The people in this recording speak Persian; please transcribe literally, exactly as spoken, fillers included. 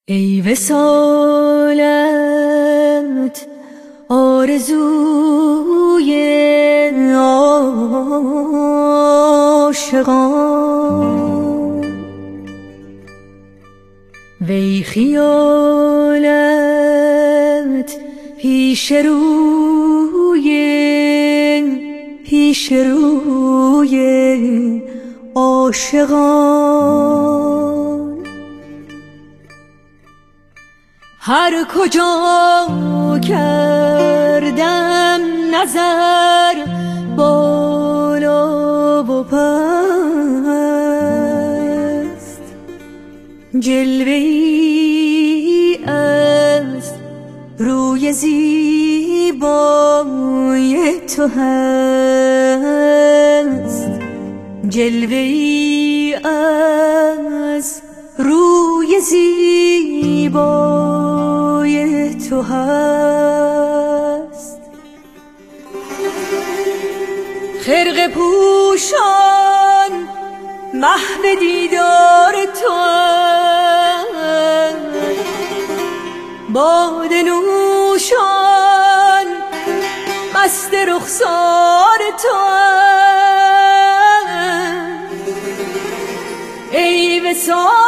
ای وصالت آرزوی عاشقان، وی خیالت پیش روی پیش روی عاشقان. هر کجا کردم نظر بالا و پست، جلوه‌ای از روی زیبای تو هست، جلوه‌ای از روی زیبای تو هست. خرقه پوشان محو دیدار تو، باده نوشان مست رخسار تو. ای وصال